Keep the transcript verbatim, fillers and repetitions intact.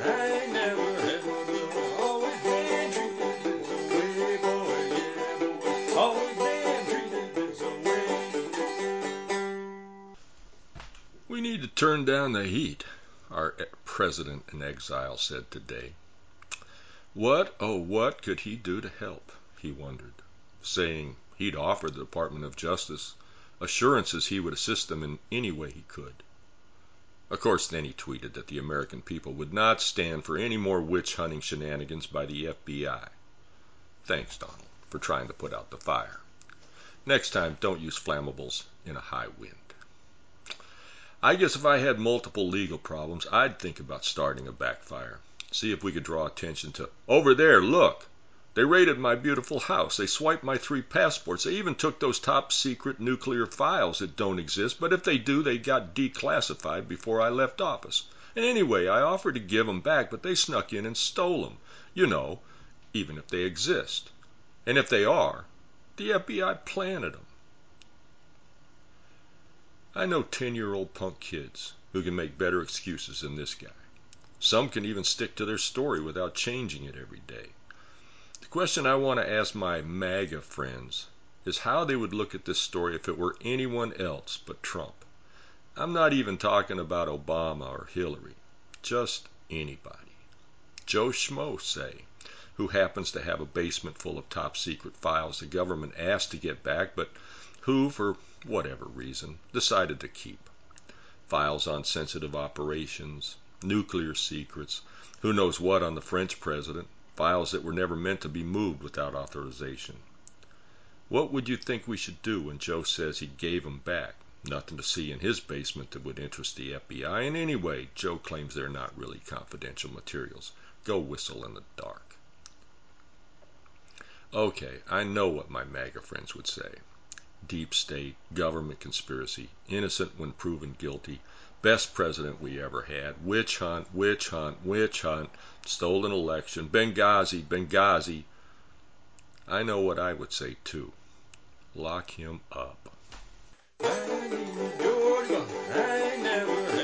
I ain't never had no trouble. Always been treated this way, boy, yeah, boy. Always been treated this way. We need to turn down the heat, our president in exile said today. What, oh, what could he do to help, he wondered, saying he'd offered the Department of Justice assurances he would assist them in any way he could. Of course, then he tweeted that the American people would not stand for any more witch-hunting shenanigans by the F B I. Thanks, Donald, for trying to put out the fire. Next time, don't use flammables in a high wind. I guess if I had multiple legal problems, I'd think about starting a backfire. See if we could draw attention to, over there, look! They raided my beautiful house. They swiped my three passports. They even took those top secret nuclear files that don't exist, but if they do, they got declassified before I left office. And anyway, I offered to give them back, but they snuck in and stole them. You know, even if they exist. And if they are, the F B I planted them. I know ten-year-old punk kids who can make better excuses than this guy. Some can even stick to their story without changing it every day. The question I want to ask my MAGA friends is how they would look at this story if it were anyone else but Trump. I'm not even talking about Obama or Hillary, just anybody. Joe Schmo, say, who happens to have a basement full of top secret files the government asked to get back, but who, for whatever reason, decided to keep. Files on sensitive operations, nuclear secrets, who knows what on the French president, files that were never meant to be moved without authorization. What would you think we should do when Joe says he gave them back? Nothing to see in his basement that would interest the F B I. And anyway, Joe claims they're not really confidential materials. Go whistle in the dark. Okay, I know what my MAGA friends would say. Deep state, government conspiracy, innocent when proven guilty, best president we ever had, witch hunt, witch hunt, witch hunt, stolen election, Benghazi, Benghazi. I know what I would say too. Lock him up. I ain't never